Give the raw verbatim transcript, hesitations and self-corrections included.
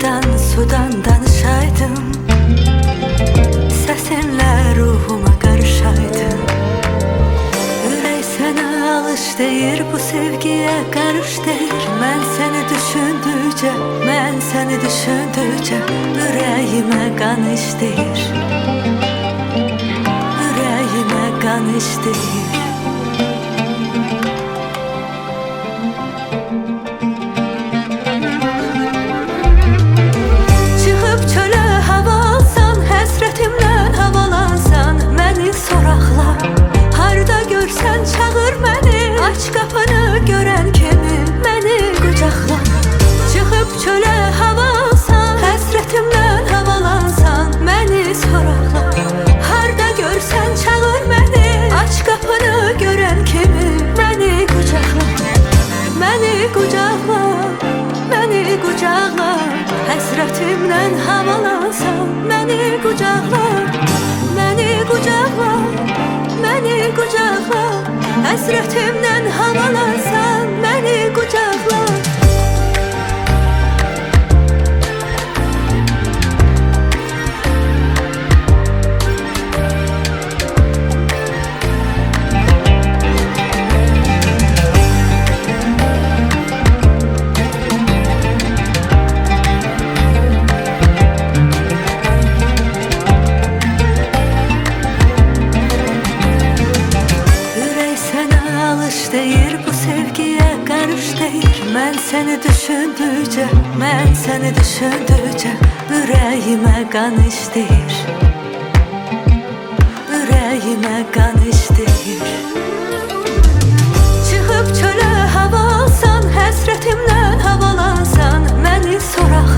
aydan sudan danışaydım, səsinlə ruhuma qarışaydın. Ürək sənə alış deyir, bu sevgiyə qarış deyir. Mən səni düşündükcə, mən səni düşündükcə ürəyimə qan istəyir, ürəyimə qan istəyir. Çağır məni, aç qapını görən kimi məni qucaqla. Çıxıb çölə hava alsan, həsrətimdən havalansan, məni soraqla. Harda görsən çağır məni, aç qapını görən kimi məni qucaqla. Məni qucaqla, məni qucaqla, həsrətimdən havalansan, məni qucaqla. Məni qucaqla, məni qucaqla, həsrətimdən havalansan, məni qucaqla. Deyir, bu sevgiyə qarış deyir. Mən səni düşündükcə, mən səni düşündükcə ürəyimə qan istəyir, ürəyimə qan istəyir. Çıxıb çölə hava alsan, həsrətimdən havalansan, məni soraq.